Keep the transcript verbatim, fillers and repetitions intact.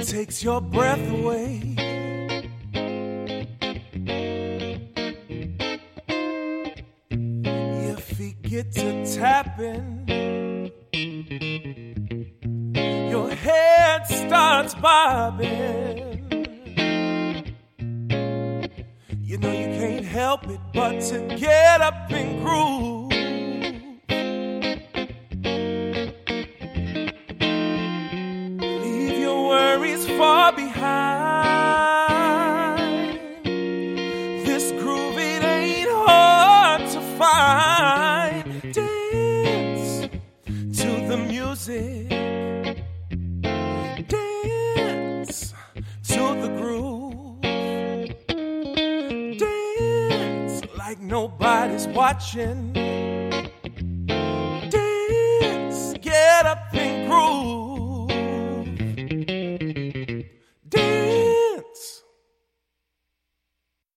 takes your breath away. Your feet get to tapping, your head starts bobbing. You know you can't help it but to get up and groove. Leave your worries far behind. This groove, it ain't hard to find. Dance to the music. Dance to the groove. Dance like nobody's watching.